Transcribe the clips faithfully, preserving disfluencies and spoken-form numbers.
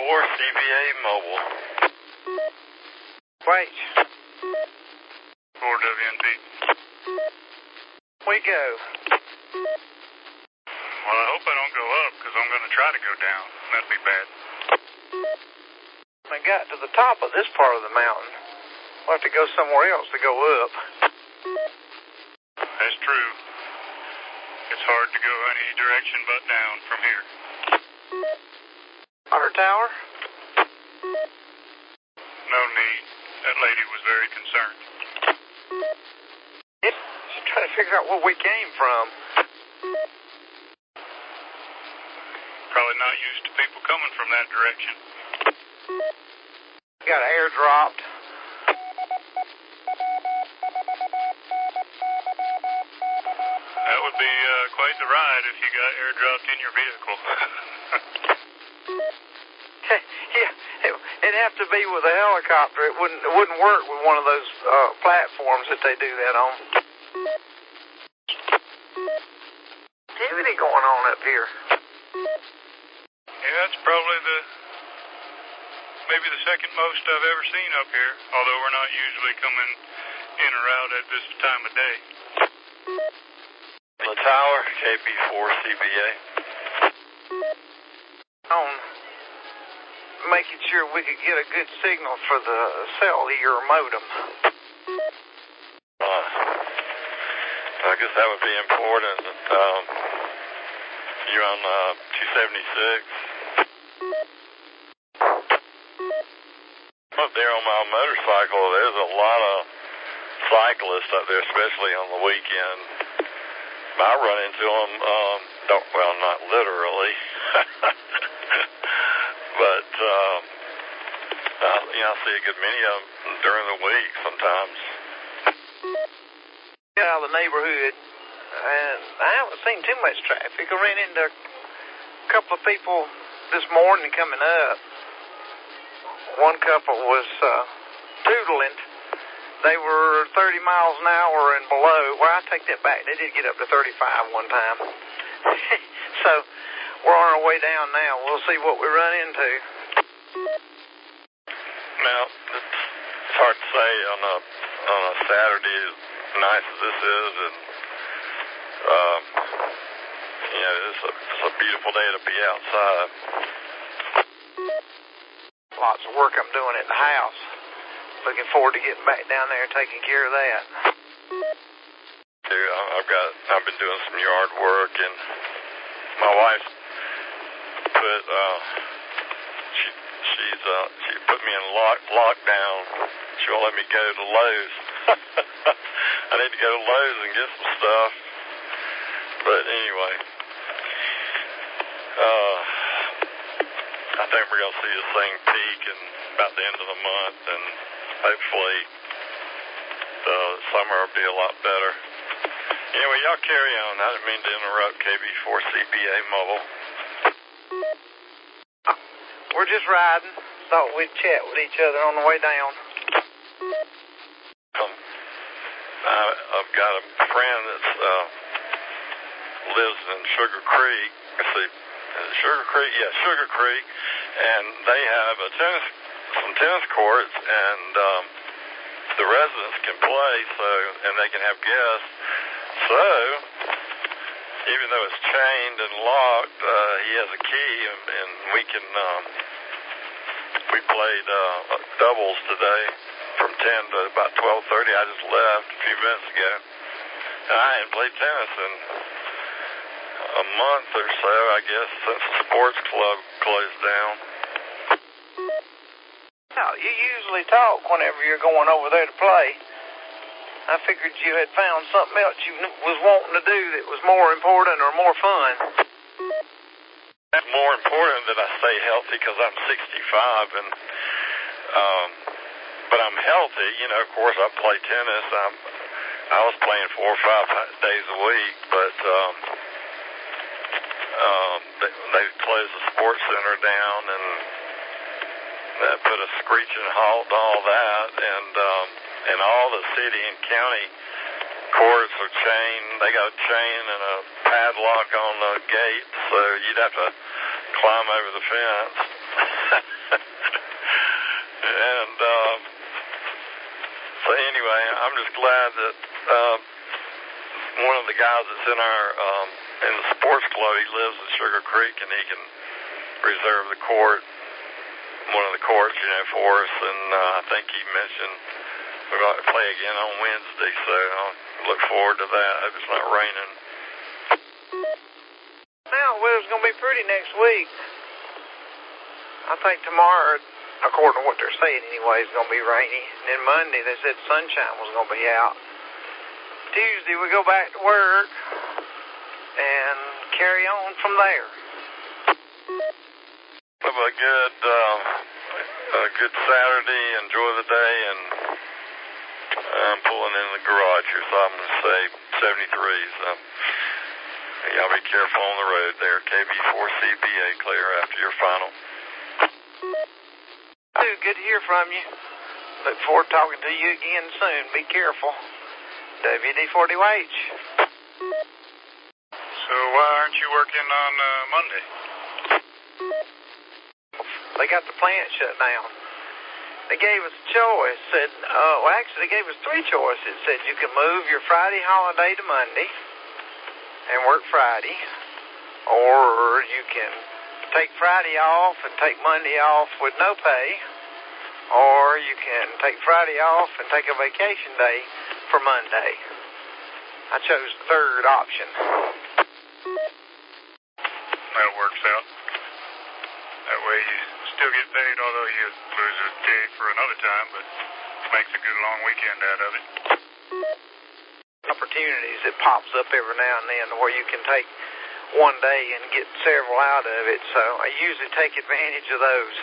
four C B A Mobile. Wait. four W N P. We go. Well, I hope I don't go up, because I'm going to try to go down. That'd be bad. We got to the top of this part of the mountain. We'll have to go somewhere else to go up. That's true. It's hard to go any direction but down from here. Water tower? No need. That lady was very concerned. Yeah, she's trying to figure out where we came from. Probably not used to people coming from that direction. Got airdropped. That would be uh, quite the ride if you got airdropped in your vehicle. Yeah, it, it'd have to be with a helicopter. It wouldn't it wouldn't work with one of those uh, platforms that they do that on. Activity going on up here. Yeah, it's probably the maybe the second most I've ever seen up here, although we're not usually coming in or out at this time of day. The tower, K B four C B A. On making sure we could get a good signal for the cellular modem. Uh, I guess that would be important. Um, you're on uh, two seventy-six. Up there on my motorcycle, there's a lot of cyclists up there, especially on the weekend. I run into them, um, don't, well, not literally, but, um, I, you know, I see a good many of them during the week sometimes. Get out of the neighborhood, and I haven't seen too much traffic. I ran into a couple of people this morning coming up. One couple was uh, tootling. They were thirty miles an hour and below. Well, I take that back. They did get up to thirty-five one time. So we're on our way down now. We'll see what we run into. Now, it's hard to say on a on a Saturday, as nice as this is, and um, you know, it's a, it's a beautiful day to be outside. Lots of work I'm doing at the house. Looking forward to getting back down there and taking care of that. Dude, I've got I've been doing some yard work, and my wife put uh, she she's uh, she put me in lock lockdown. She won't let me go to Lowe's. I need to go to Lowe's and get some stuff. But anyway, uh, I think we're gonna see this thing peak in about the end of the month, and hopefully the summer will be a lot better. Anyway, y'all carry on. I didn't mean to interrupt K B four C B A Mobile. We're just riding. Thought we'd chat with each other on the way down. Um, I, I've got a friend that uh, lives in Sugar Creek. Let's see, is it Sugar Creek? Yeah, Sugar Creek. And they have a tennis, some tennis courts, and um, the residents can play, so and they can have guests. So, even though it's chained and locked, uh, he has a key, and, and we can. Um, we played uh, doubles today from ten to about twelve thirty. I just left a few minutes ago, and I hadn't played tennis in a month or so, I guess, since the sports club closed down. Now, you usually talk whenever you're going over there to play. I figured you had found something else you was wanting to do that was more important or more fun. It's more important that I stay healthy because I'm sixty-five, and um, but I'm healthy. You know, of course, I play tennis. I'm, I was playing four or five days a week, but um, um, they, they closed the sports center down, and that put a screeching halt to all that, and um, and all the city and county courts are chained. They got a chain and a padlock on the gate, so you'd have to climb over the fence. just glad that uh, one of the guys that's in our um, in the sports club, he lives in Sugar Creek, and he can reserve the court, one of the courts, you know, for us. And uh, I think he mentioned we're going to play again on Wednesday, so I'll look forward to that. I hope it's not raining. Now, weather's going to be pretty next week. I think tomorrow, according to what they're saying anyway, it's going to be rainy. And then Monday, they said sunshine was going to be out. Tuesday, we go back to work and carry on from there. Have a good, um, a good Saturday. Enjoy the day, and I'm pulling in the garage here, so I'm going to say seventy-three. So y'all be careful on the road there. K B four C B A clear after your final. Dude, good to hear from you. Look forward to talking to you again soon. Be careful. W D forty H. So why aren't you working on uh, Monday? They got the plant shut down. They gave us a choice. Said, uh, well, actually, they gave us three choices. Said you can move your Friday holiday to Monday and work Friday, or you can take Friday off and take Monday off with no pay, or you can take Friday off and take a vacation day for Monday. I chose the third option. That works out. That way you still get paid, although you lose a day for another time, but makes a good long weekend out of it. Opportunities that pops up every now and then where you can take one day and get several out of it, so I usually take advantage of those.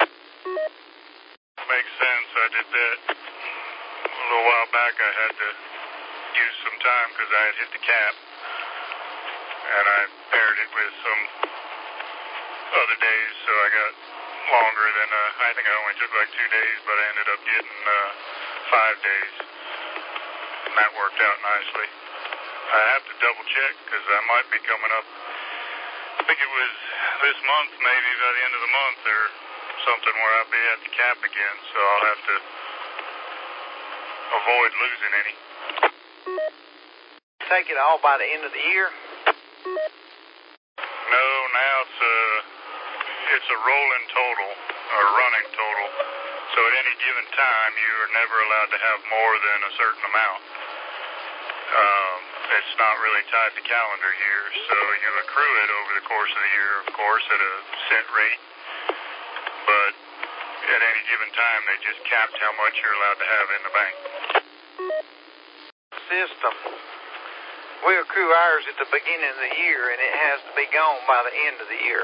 Makes sense. I did that a little while back. I had to use some time because I had hit the cap, and I paired it with some other days, so I got longer than, uh, I think I only took like two days, but I ended up getting uh, five days, and that worked out nicely. I have to double check because I might be coming up, I think it was this month, maybe by the end of the month, or something where I'll be at the cap again, so I'll have to avoid losing any. Take it all by the end of the year? No, now it's a, it's a rolling total, or running total, so at any given time you are never allowed to have more than a certain amount. Um, it's not really tied to calendar years, so you accrue it over the course of the year, of course, at a set rate, but at any given time they just capped how much you're allowed to have in the bank. System. We accrue ours at the beginning of the year, and it has to be gone by the end of the year.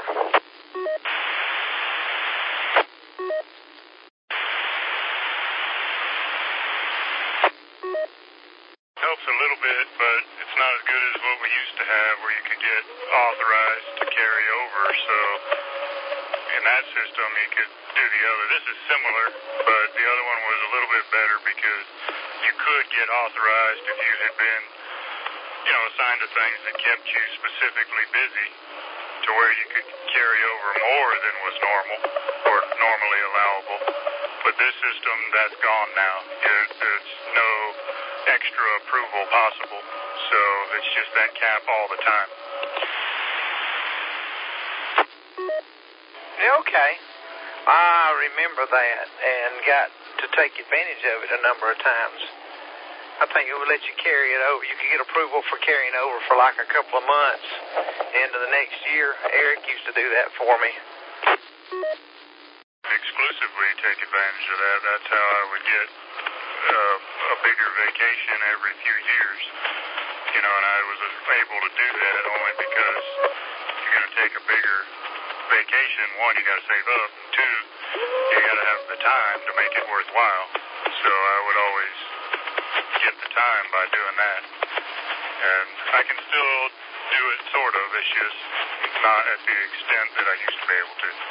Helps a little bit, but it's not as good as what we used to have where you could get authorized to carry over, so in that system you could do the other. This is similar, but the other one was a little bit better because you could get authorized if you had been, you know, assigned to things that kept you specifically busy to where you could carry over more than was normal or normally allowable. But this system, that's gone now. There's no extra approval possible, so it's just that cap all the time. Okay. I remember that and got to take advantage of it a number of times. I think it would let you carry it over. You could get approval for carrying over for like a couple of months into the next year. Eric used to do that for me. Exclusively take advantage of that. That's how I would get uh, a bigger vacation every few years. You know, and I was able to do that only because you're going to take a bigger vacation. One, you got to save up. Two, you got to have the time to make it worthwhile. So I would always get the time by doing that. And I can still do it sort of. It's just not at the extent that I used to be able to.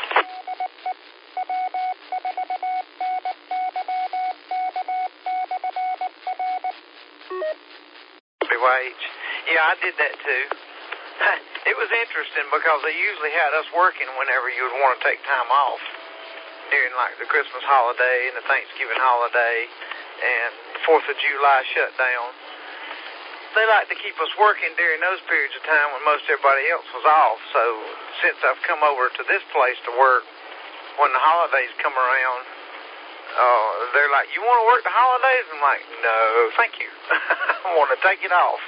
Wage. Yeah, I did that too. It was interesting because they usually had us working whenever you would want to take time off during like the Christmas holiday and the Thanksgiving holiday and fourth of July shutdown. They like to keep us working during those periods of time when most everybody else was off. So since I've come over to this place to work, when the holidays come around, uh, they're like, you want to work the holidays? I'm like, no, thank you. I want to take it off.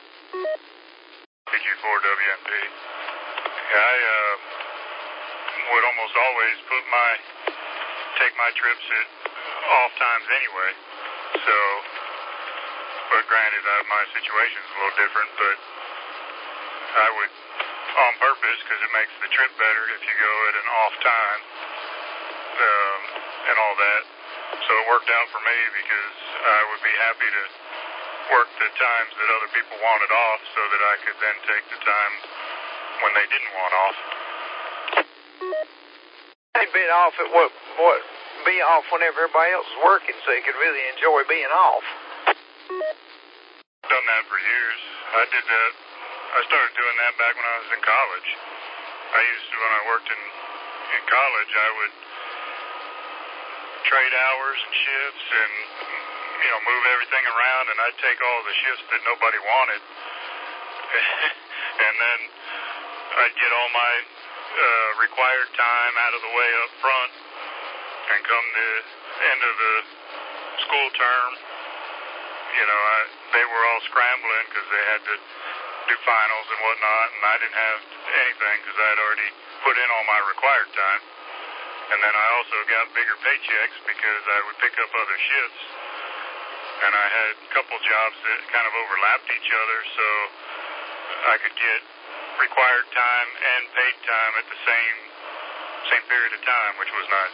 P G four W M P. Yeah, I uh, would almost always put my, take my trips at off times anyway. So, but granted, uh, my situation's a little different, but I would, on purpose, because it makes the trip better if you go at an off time, um, and all that. So it worked out for me because I would be happy to work the times that other people wanted off so that I could then take the time when they didn't want off. They'd be off at what, what, be off whenever everybody else is working so you could really enjoy being off. Done that for years. I did that. I started doing that back when I was in college. I used to, when I worked in, in college, I would trade hours and shifts and, you know, move everything around, and I'd take all the shifts that nobody wanted. And then I'd get all my uh, required time out of the way up front, and come the end of the school term, you know, I, they were all scrambling because they had to do finals and whatnot, and I didn't have anything because I had already put in all my required time. And then I also got bigger paychecks because I would pick up other shifts, and I had a couple jobs that kind of overlapped each other, so I could get required time and paid time at the same same period of time, which was nice.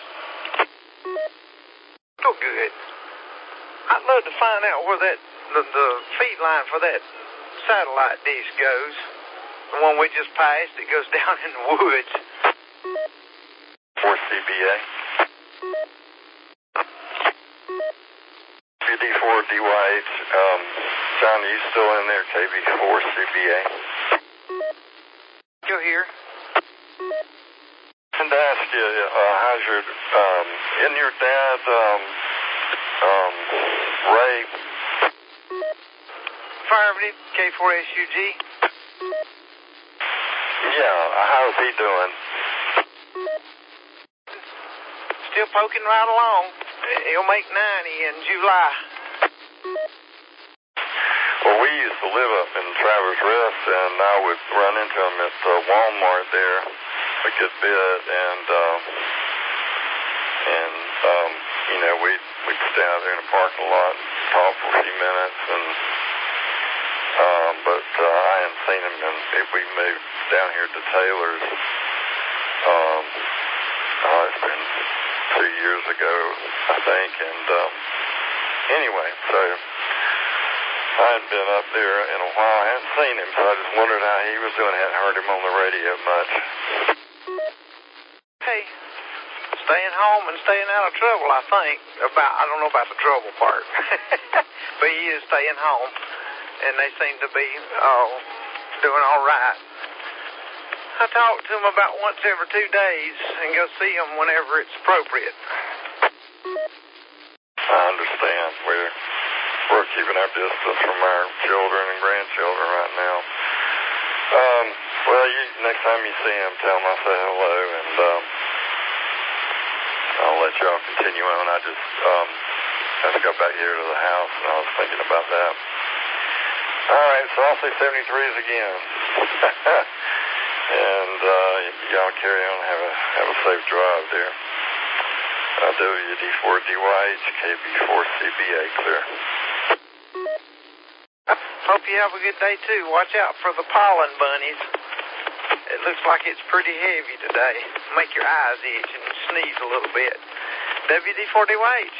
Oh, good. I'd love to find out where that the, the feed line for that satellite dish goes. The one we just passed, it goes down in the woods. four C B A. K B four D Y H. Um, John, are you still in there? K B four C B A. Still here. And to ask you, uh, how's your, um, isn't your dad, um, um, Ray? Fireman, K four S U G. Yeah, how's he doing? Still poking right along. He'll make ninety in July. Well, we used to live up in Traverse Rest, and I would run into him at the Walmart there a good bit, and, um, and, um, you know, we'd, we'd stay out there in the parking lot and talk for a few minutes, and, um, but, uh, I hadn't seen him, and if we moved down here to Taylor's, um, oh, it's been two years ago, I think, and, um, anyway, so I hadn't been up there in a while. I hadn't seen him, so I just wondered how he was doing. I hadn't heard him on the radio much. Hey, staying home and staying out of trouble, I think. About I don't know about the trouble part. But he is staying home, and they seem to be uh, doing all right. I talk to him about once every two days and go see him whenever it's appropriate. I understand. We're, we're keeping our distance from our children and grandchildren right now. Um, well, you, next time you see him, tell him I say hello, and um, I'll let y'all continue on. I just um, I just got back here to the house, and I was thinking about that. All right, so I'll say seventy-threes again. And uh, y'all carry on and have a, have a safe drive there. Uh, W D four D Y H, K B four C B A, clear. Hope you have a good day, too. Watch out for the pollen bunnies. It looks like it's pretty heavy today. Make your eyes itch and sneeze a little bit. W D four D Y H.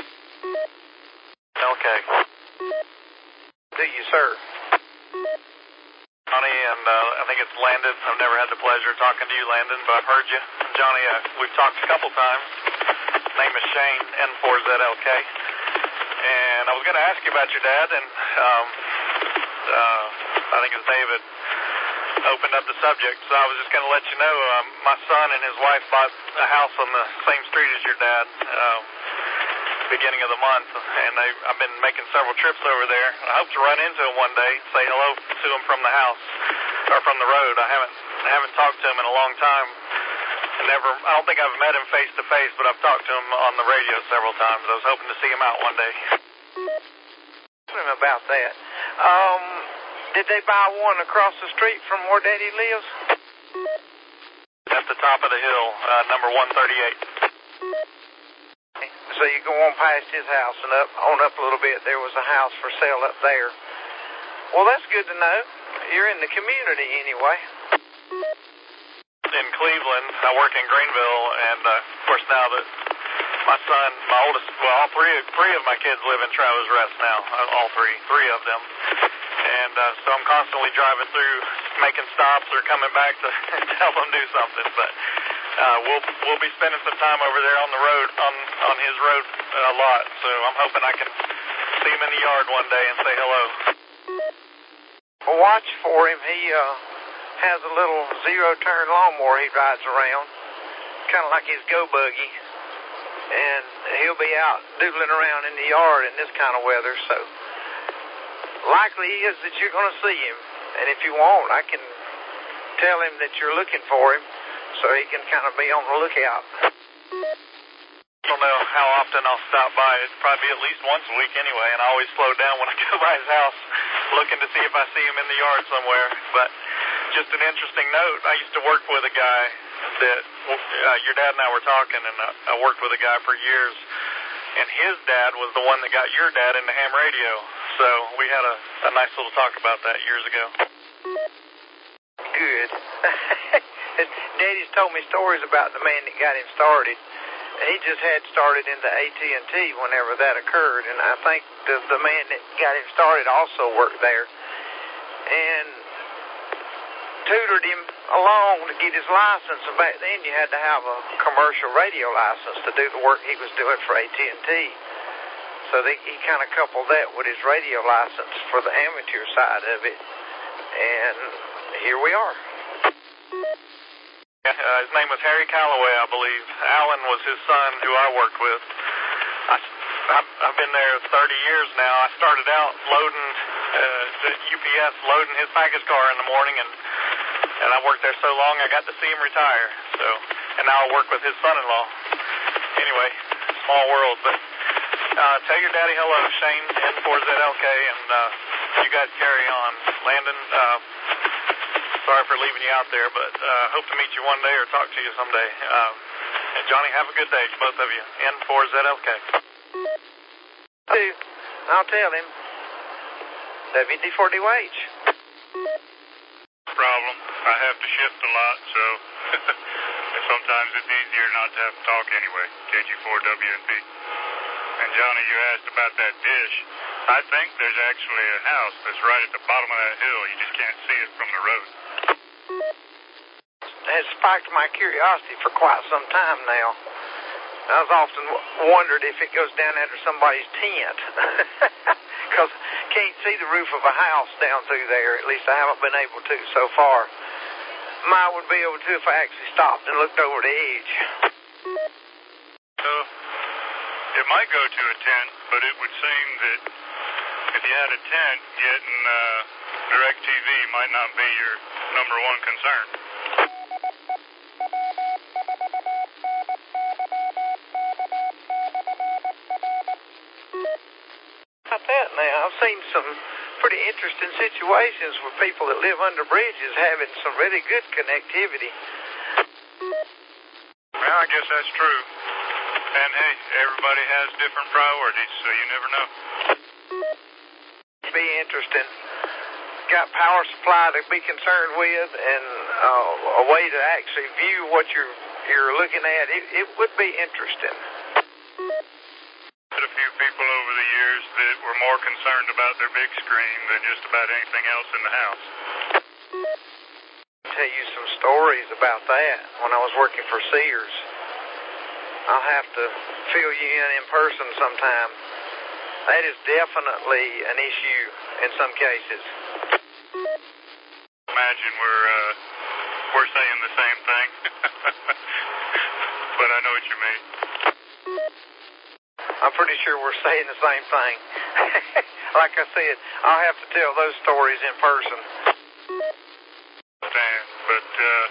Okay. Do you, sir? Johnny, and uh, I think it's Landon. I've never had the pleasure of talking to you, Landon, but I've heard you. Johnny, uh, we've talked a couple times. Name is Shane, N four Z L K. And I was going to ask you about your dad, and um, uh, I think it's David opened up the subject, so I was just going to let you know um, my son and his wife bought a house on the same street as your dad. Um, beginning of the month, and they, I've been making several trips over there. I hope to run into him one day, say hello to him from the house, or from the road. I haven't I haven't talked to him in a long time. I never, I don't think I've met him face to face, but I've talked to him on the radio several times. I was hoping to see him out one day. About that. Um, did they buy one across the street from where Daddy lives? At the top of the hill, uh, number one thirty-eight. So you go on past his house and up, on up a little bit, there was a house for sale up there. Well, that's good to know. You're in the community anyway. In Cleveland, I work in Greenville, and uh, of course now that my son, my oldest, well, all three, three of my kids live in Travis Rest now, all three, three of them. And uh, so I'm constantly driving through, making stops or coming back to help them do something. But uh, we'll we'll be spending some time over there on the road, on, on his road a lot. So I'm hoping I can see him in the yard one day and say hello. Well, watch for him. He uh, has a little zero-turn lawnmower he rides around, kind of like his go-buggy. And he'll be out doodling around in the yard in this kind of weather, so likely is that you're going to see him. And if you want, I can tell him that you're looking for him so he can kind of be on the lookout. I don't know how often I'll stop by. It's probably at least once a week anyway, and I always slow down when I go by his house looking to see if I see him in the yard somewhere. But just an interesting note, I used to work with a guy that uh, your dad and I were talking, and uh, I worked with a guy for years, and his dad was the one that got your dad into ham radio. So we had a, a nice little talk about that years ago. Good. Daddy's told me stories about the man that got him started. He just had started into A T and T whenever that occurred, and I think the, the man that got him started also worked there. And tutored him along to get his license, and back then you had to have a commercial radio license to do the work he was doing for A T and T. So they, he kind of coupled that with his radio license for the amateur side of it, and here we are. Yeah, uh, his name was Harry Calloway, I believe. Alan was his son, who I worked with. I, I've, I've been there thirty years now. I started out loading uh, the U P S, loading his package car in the morning, and and I worked there so long I got to see him retire. So, and now I work with his son-in-law. Anyway, small world. But uh, tell your daddy hello, Shane, N four Z L K, and uh, you guys carry on. Landon, uh, sorry for leaving you out there, but uh, hope to meet you one day or talk to you someday. Uh, and Johnny, have a good day, both of you. N four Z L K. I'll tell him. W D four D H. Problem. I have to shift a lot, so sometimes it's easier not to have to talk anyway. K G four W N B. And Johnny, you asked about that dish. I think there's actually a house that's right at the bottom of that hill. You just can't see it from the road. It has sparked my curiosity for quite some time now. I've often w- wondered if it goes down under somebody's tent. Because can't see the roof of a house down through there. At least I haven't been able to so far. Might would be able to if I actually stopped and looked over the edge. Uh, it might go to a tent, but it would seem that if you had a tent, getting uh, DirecTV might not be your number one concern. About that now, I've seen some pretty interesting situations with people that live under bridges having some really good connectivity. Well, I guess that's true. And hey, everybody has different priorities, so you never know. Be interesting. Got power supply to be concerned with, and uh, a way to actually view what you're you're looking at. It, it would be interesting. Had a few people over the years that were more concerned about their big screen than just about anything else in the house. I'll tell you some stories about that when I was working for Sears. I'll have to fill you in in person sometime. That is definitely an issue in some cases. Imagine we're uh, we're saying the same thing, but I know what you mean. I'm pretty sure we're saying the same thing. Like I said, I'll have to tell those stories in person. Understand, but uh,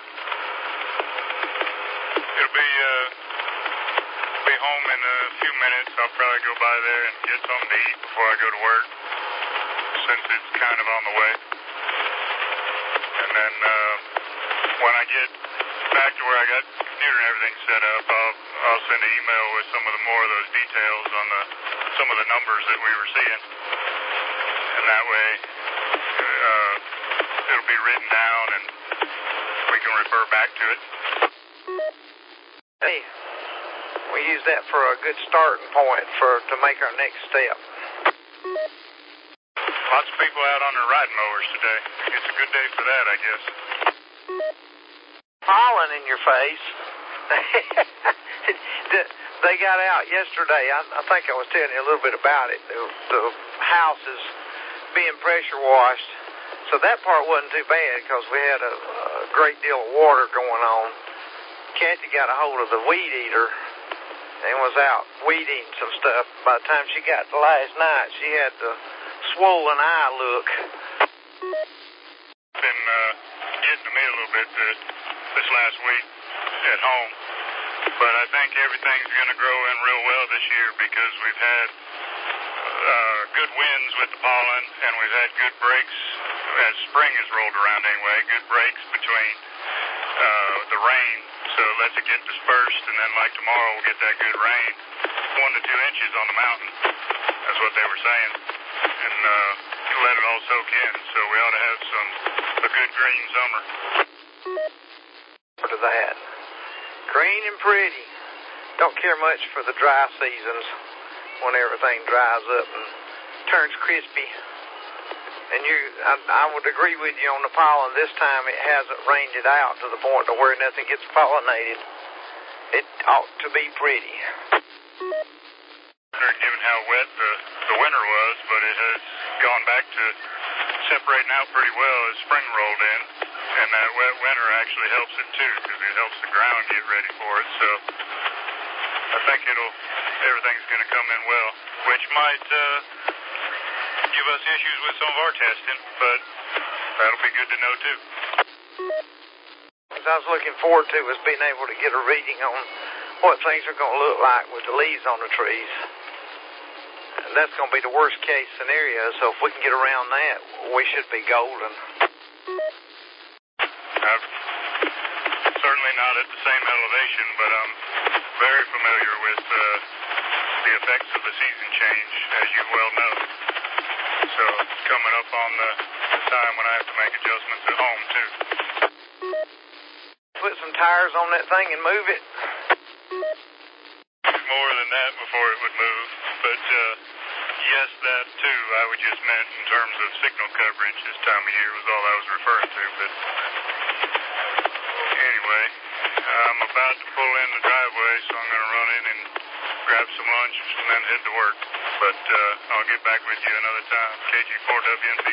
it'll be uh, be home in a few minutes. I'll probably go by there and get something to eat before I go to work, since it's kind of on the way. And then uh, when I get back to where I got the computer and everything set up, I'll I'll send an email with some of the more of those details on the some of the numbers that we were seeing, and that way uh, it'll be written down and we can refer back to it. Hey, we use that for a good starting point for to make our next step. Lots of people out on their riding mowers today. It's a good day for that, I guess. Pollen in your face. They got out yesterday. I, I think I was telling you a little bit about it. The, the house is being pressure washed, so that part wasn't too bad because we had a, a great deal of water going on. Kathy got a hold of the weed eater and was out weed eating some stuff. By the time she got to last night, she had the swollen eye look. Been uh, getting to me a little bit uh, this last week at home, but I think everything's going to grow in real well this year because we've had uh, good winds with the pollen, and we've had good breaks as spring has rolled around anyway, good breaks between uh, the rain, so it lets it get dispersed, and then like tomorrow we'll get that good rain, one to two inches on the mountain. That's what they were saying, and uh, let it all soak in, so we ought to have some a good green summer. To that. Green and pretty. Don't care much for the dry seasons when everything dries up and turns crispy. And you, I, I would agree with you on the pollen. This time it hasn't rained it out to the point to where nothing gets pollinated. It ought to be pretty. Given how wet the, the winter was, but it has gone back to separating out pretty well as spring rolled in. And that wet winter actually helps it too, because it helps the ground get ready for it. So I think it'll everything's going to come in well, which might uh, give us issues with some of our testing, but that'll be good to know too. What I was looking forward to was being able to get a reading on what things are going to look like with the leaves on the trees. And that's going to be the worst case scenario, so if we can get around that, we should be golden. I'm certainly not at the same elevation, but I'm very familiar with uh, the effects of the season change, as you well know. So it's coming up on the, the time when I have to make adjustments at home, too. Put some tires on that thing and move it. More than that before it would move, but uh, yes, that too. I would just meant in terms of signal coverage this time of year was all I was referring to, but anyway, I'm about to pull in the driveway, so I'm going to run in and grab some lunch and then head to work. But uh, I'll get back with you another time. K G four W N B.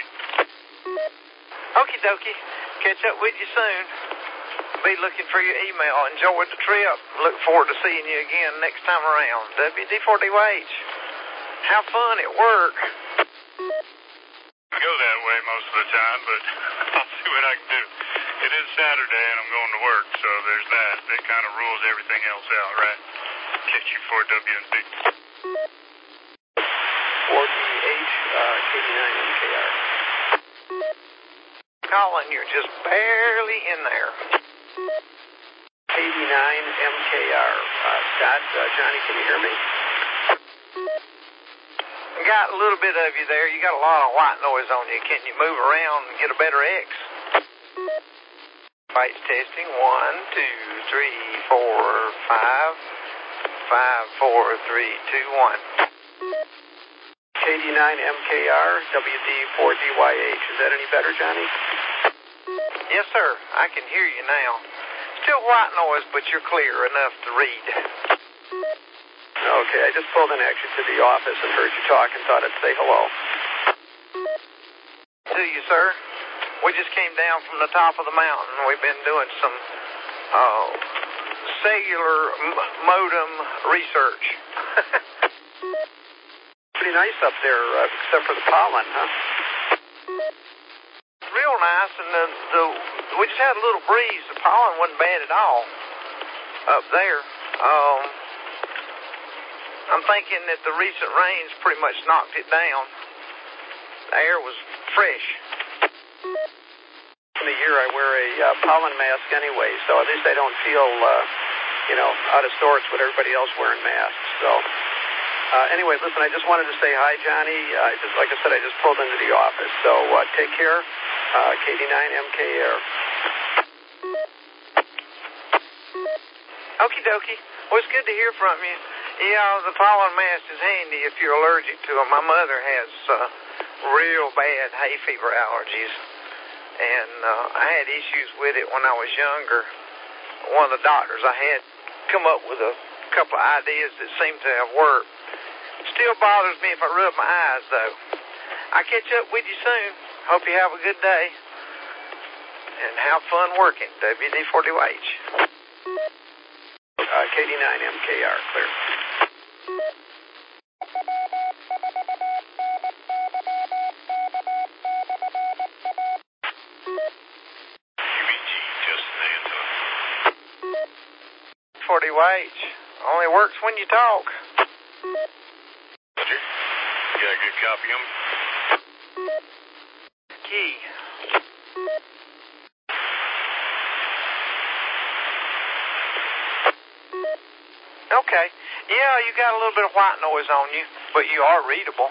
Okie dokie. Catch up with you soon. Be looking for your email. Enjoy the trip. Look forward to seeing you again next time around. W D four D H. Have fun at work. I go that way most of the time, but I'll see what I can do. It is Saturday and I'm going to work, so there's that. That kind of rules everything else out, right? K G four W N B. four D H, uh, K D nine M K R. Colin, you're just barely in there. K D nine M K R. Uh, Scott, uh, Johnny, can you hear me? I got a little bit of you there. You got a lot of white noise on you. Can you move around and get a better X? Lights testing. One, two, three, four, five. Five, four, three, two, one. K D nine M K R, W D four D Y H. Is that any better, Johnny? Yes, sir. I can hear you now. Still white noise, but you're clear enough to read. Okay, I just pulled in actually to the office and heard you talk and thought I'd say hello. To you, sir. We just came down from the top of the mountain. We've been doing some uh, cellular m- modem research. Pretty nice up there, uh, except for the pollen, huh? Real nice, and the, the we just had a little breeze. The pollen wasn't bad at all up there. Um, I'm thinking that the recent rains pretty much knocked it down. The air was fresh. In the year, I wear a uh, pollen mask anyway, so at least I don't feel, uh, you know, out of sorts with everybody else wearing masks. So, uh, anyway, listen, I just wanted to say hi, Johnny. Uh, just like I said, I just pulled into the office. So uh, take care. Uh, K D nine M K R. Okie dokie. Well, it's good to hear from you. Yeah, the pollen mask is handy if you're allergic to them. My mother has uh, real bad hay fever allergies, and uh, I had issues with it when I was younger. One of the doctors I had come up with a couple of ideas that seemed to have worked. Still bothers me if I rub my eyes, though. I'll catch up with you soon. Hope you have a good day. And have fun working, W D forty H. Uh, K D nine M K R, clear. forty H. Only works when you talk. Roger. You got a good copy of them? Key. Okay. Yeah, you got a little bit of white noise on you, but you are readable.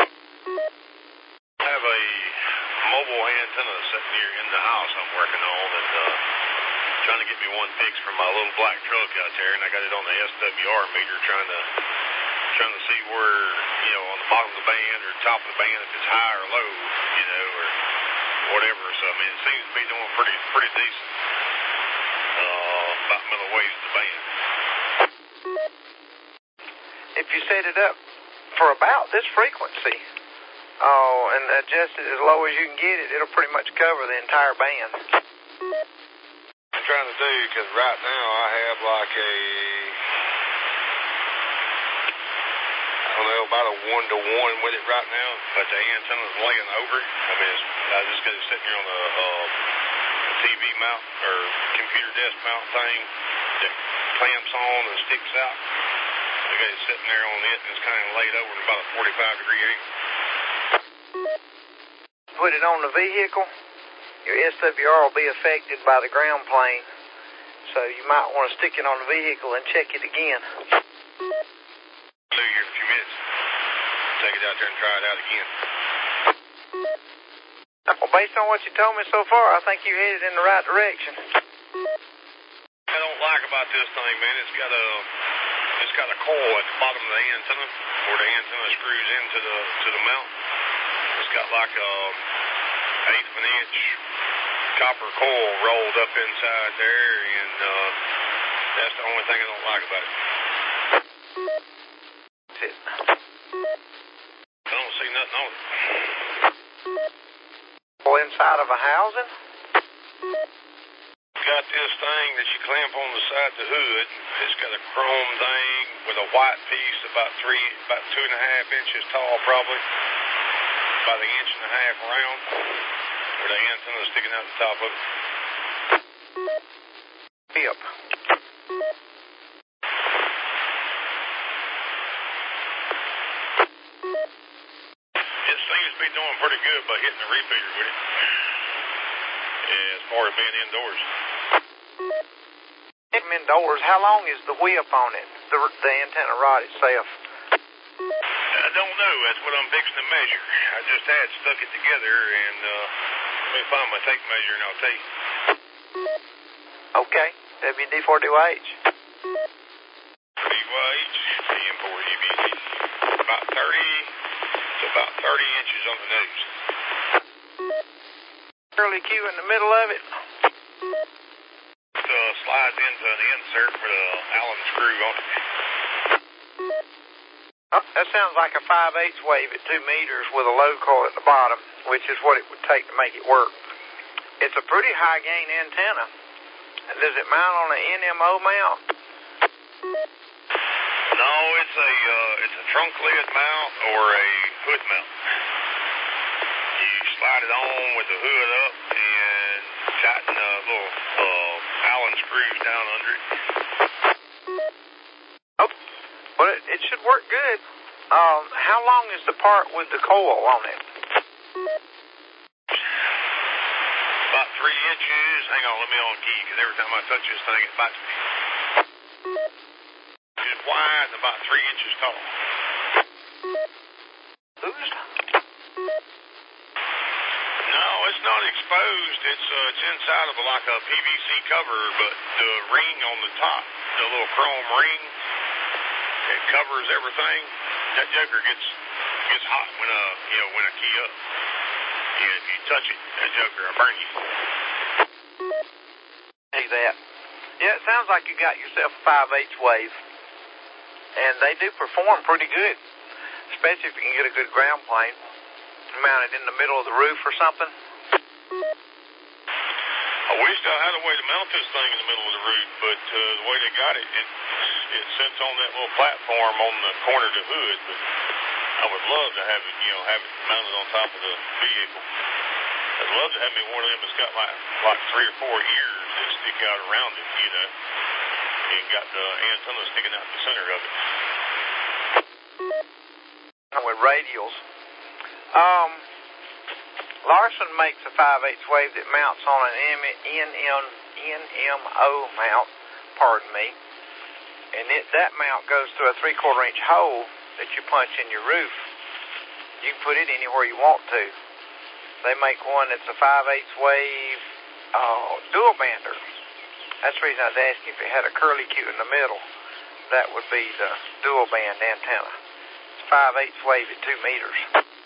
I have a mobile antenna sitting here in the house I'm working on, and uh, trying to get me one fixed for my little black truck out there, and I got it on the S W R meter, trying to trying to see where, you know, on the bottom of the band or top of the band, if it's high or low, you know, or whatever. So I mean, it seems to be doing pretty pretty decent. Uh, about middle ways to the band. If you set it up for about this frequency, oh, and adjust it as low as you can get it, it'll pretty much cover the entire band. I'm trying to do, because right now I have like a, I don't know, about a one to one with it right now, but the antenna's laying over. I mean, it's, I just got it sitting here on the uh, T V mount or computer desk mount thing that clamps on and sticks out. I got it sitting there on it, and it's kind of laid over at about a forty-five degree angle. Put it on the vehicle, your S W R will be affected by the ground plane, so you might want to stick it on the vehicle and check it again. Do here in a few minutes. Take it out there and try it out again. Well, based on what you told me so far, I think you're headed in the right direction. I don't like about this thing, man, it's got a it's got a coil at the bottom of the antenna where the antenna screws into the to the mount. It's got like a eighth of an inch copper coil rolled up inside there, and uh, that's the only thing I don't like about it. That's it. I don't see nothing on it. Well, inside of a housing? Got this thing that you clamp on the side of the hood. It's got a chrome thing with a white piece about three, about two and a half inches tall, probably about an inch and a half around, where the antenna is sticking out the top of it. Yep. It seems to be doing pretty good by hitting the repeater with it. Yeah, as far as being indoors. Indoors, how long is the whip on it, the, the antenna rod itself? I don't know. That's what I'm fixing to measure. I just had stuck it together, and uh, let me find my tape measure, and I'll tell you. Okay, W D forty H. forty H, M four U B C. About thirty to about thirty inches on the nose. Curly Q in the middle of it. It uh, slides into an insert with a Allen screw on it. Oh, that sounds like a five eighths wave at two meters with a low coil at the bottom, which is what it would take to make it work. It's a pretty high gain antenna. Does it mount on an N M O mount? No, it's a uh, it's a trunk lid mount or a hood mount. You slide it on with the hood up and tighten the little uh, Allen screws down under it. Oh, well, it, it should work good. Um, how long is the part with the coil on it? About three inches. Hang on, let me on key, because every time I touch this thing, it bites me. It's wide and about three inches tall. Who's? No, it's not exposed. It's uh, it's inside of a, like a P V C cover, but the ring on the top, the little chrome ring, it covers everything. That joker gets gets hot when uh you know when I key up. Yeah, if you touch it, that joker will burn you. See that? Yeah, it sounds like you got yourself a five eighths wave, and they do perform pretty good, especially if you can get a good ground plane. Mount it in the middle of the roof or something. I wished I had a way to mount this thing in the middle of the roof, but uh, the way they got it, it, it sits on that little platform on the corner of the hood. But I would love to have it, you know, have it mounted on top of the vehicle. I'd love to have me one of them that's got like like three or four ears that stick out around it, you know, and got the antenna sticking out the center of it. With radials. Um, Larson makes a five eighths wave that mounts on an N M O mount, pardon me, and it, that mount goes through a three-quarter inch hole that you punch in your roof. You can put it anywhere you want to. They make one that's a five eighths wave uh, dual bander. That's the reason I was asking if it had a curly Q in the middle. That would be the dual band antenna. It's five eighths wave at two meters.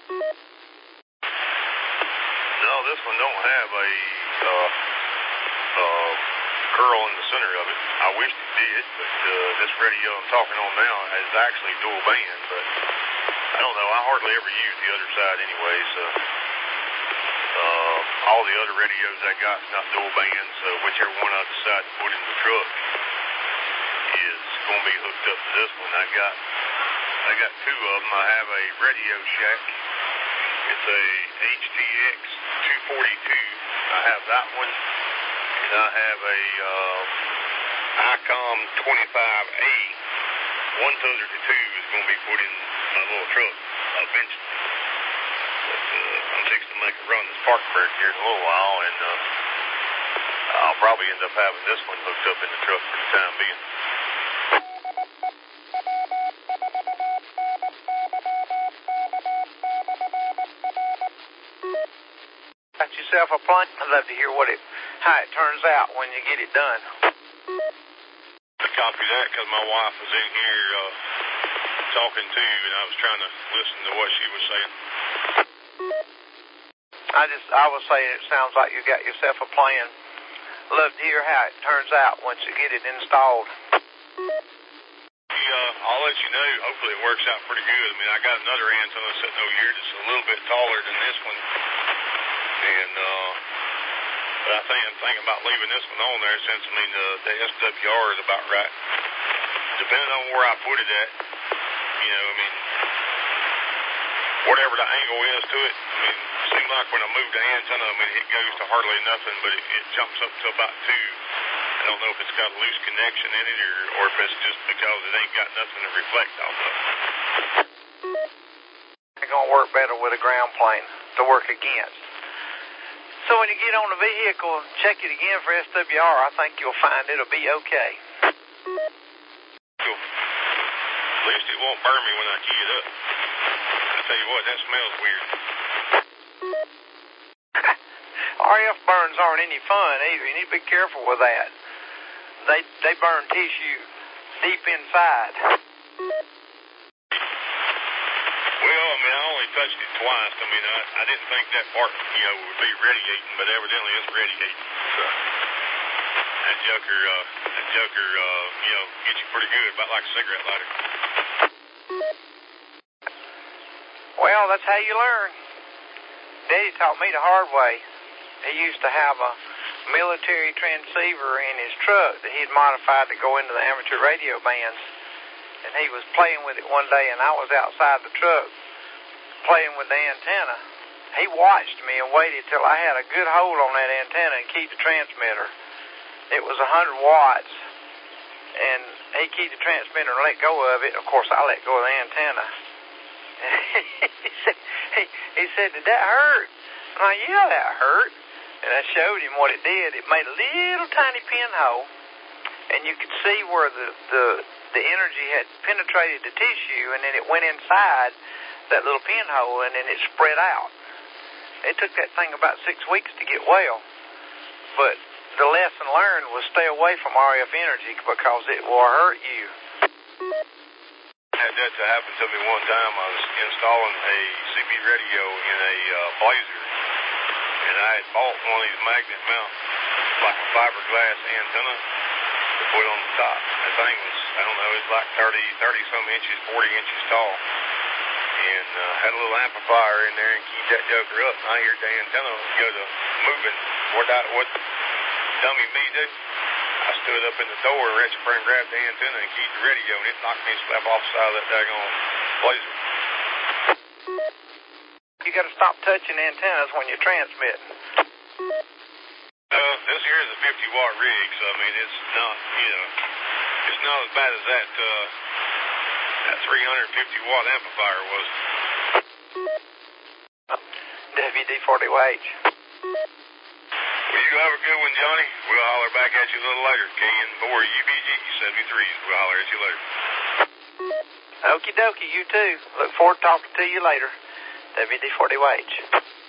No, this one don't have a uh, uh, curl in the center of it. I wished it did, but uh, this radio I'm talking on now is actually dual band, but I don't know. I hardly ever use the other side anyway, so uh, all the other radios I got is not dual band, so whichever one I decide to put in the truck is going to be hooked up to this one. I got I got two of them. I have a Radio Shack. It's a H T X two forty-two. I have that one. And I have a uh, ICOM twenty-five A. One of the two is going to be put in my little truck eventually. But uh, I'm fixing to make a run this Parkenburg here in a little while, and uh, I'll probably end up having this one hooked up in the truck for the time being. Got yourself a plane? I'd love to hear what it, how it turns out when you get it done. I copy that because my wife was in here uh, talking to you, and I was trying to listen to what she was saying. I just, I was saying it sounds like you got yourself a plan. Love to hear how it turns out once you get it installed. Yeah, I'll let you know. Hopefully it works out pretty good. I mean, I got another antenna sitting over here that's a little bit taller than this one. And, uh, but I think I'm thinking about leaving this one on there since, I mean, the, the S W R is about right. Depending on where I put it at, you know, I mean, whatever the angle is to it, I mean, it seems like when I move the antenna, I mean, it goes to hardly nothing, but it, it jumps up to about two. I don't know if it's got a loose connection in it or, or if it's just because it ain't got nothing to reflect off of. It's going to work better with a ground plane to work against. So when you get on the vehicle, check it again for S W R. I think you'll find it'll be okay. Cool. At least it won't burn me when I key it up. I tell you what, that smells weird. R F burns aren't any fun either. You need to be careful with that. They they burn tissue deep inside. Well, I mean, I only touched it twice. I mean, I, I didn't think that part, you know, would be radiating, but evidently it's radiating. So that joker, uh, that joker, uh, you know, gets you pretty good, about like a cigarette lighter. Well, that's how you learn. Daddy taught me the hard way. He used to have a military transceiver in his truck that he'd modified to go into the amateur radio bands. and he was playing with it one day, and I was outside the truck playing with the antenna. He watched me and waited till I had a good hold on that antenna and keyed the transmitter. It was one hundred watts, and he keyed the transmitter and let go of it. Of course, I let go of the antenna. he, said, he, he said, did that hurt? I'm like, yeah, that hurt. And I showed him what it did. It made a little tiny pinhole, and you could see where the, the, the energy had penetrated the tissue, and then it went inside that little pinhole, and then it spread out. It took that thing about six weeks to get well. But the lesson learned was stay away from R F energy because it will hurt you. I had that to happen to me one time. I was installing a C B radio in a uh, Blazer, and I had bought one of these magnet mount, like a fiberglass antenna to put on the top. That thing was, I don't know, it was like thirty, thirty some inches, forty inches tall. And uh, had a little amplifier in there and keyed that joker up. And I heard the antenna go to moving. What I, what dummy me did, I stood up in the door and reached for and grabbed the antenna and keyed the radio, and it knocked me slap off the side of that daggone Blazer. You got to stop touching antennas when you're transmitting. Uh, this here is a fifty watt rig, so I mean it's not, you know, it's not as bad as that. Uh, That three hundred fifty watt amplifier was. W D forty H. Well, you have a good one, Johnny. We'll holler back at you a little later. K N four U B G seventy-threes. We'll holler at you later. Okie dokie, you too. Look forward to talking to you later. W D forty H.